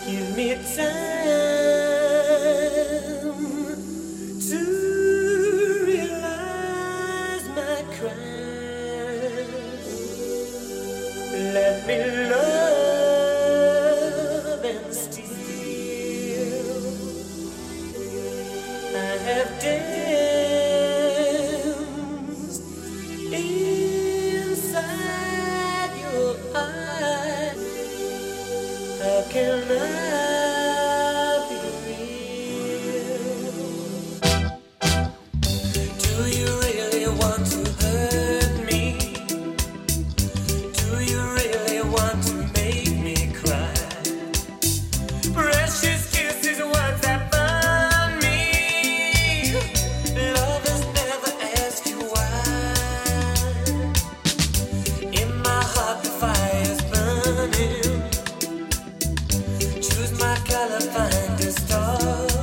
Give me time to realize my crime. Let me love and steal. I have danced inside your eyes. How can I be real? Do you really want to hurt me? Do you really want to make me cry? Precious kisses, words that burn me. Lovers never ask you why. In my heart the fire's burning. Choose my color, find a star.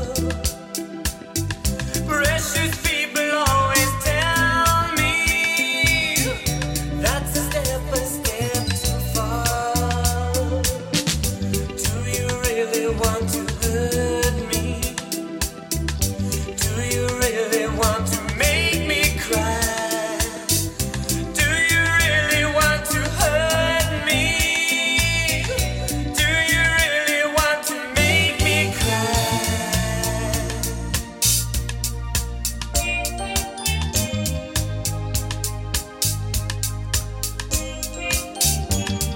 Precious people always tell me that's a step too far. Do you really want to hurt me? Do you really want to make me cry? Do you really want to hurt me? Do you really want to make me cry?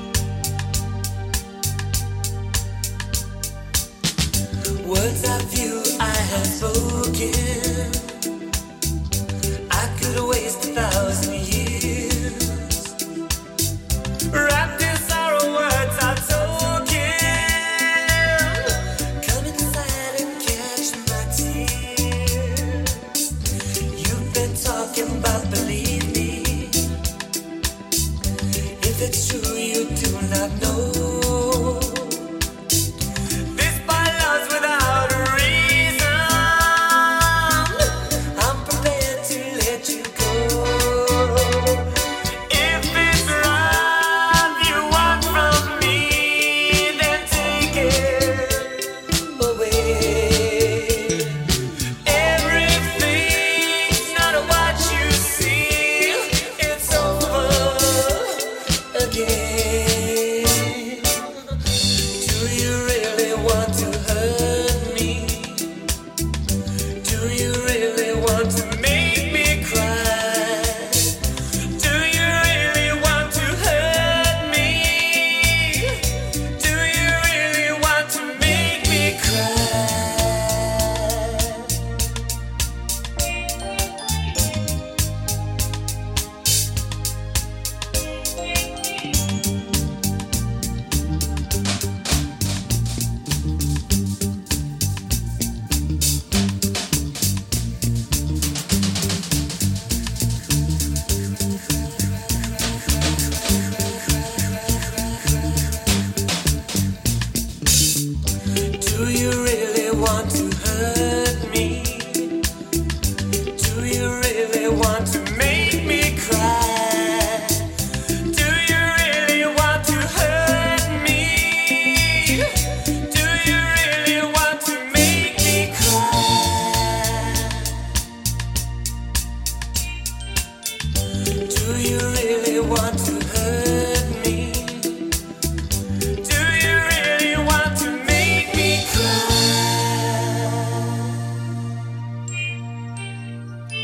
Words I feel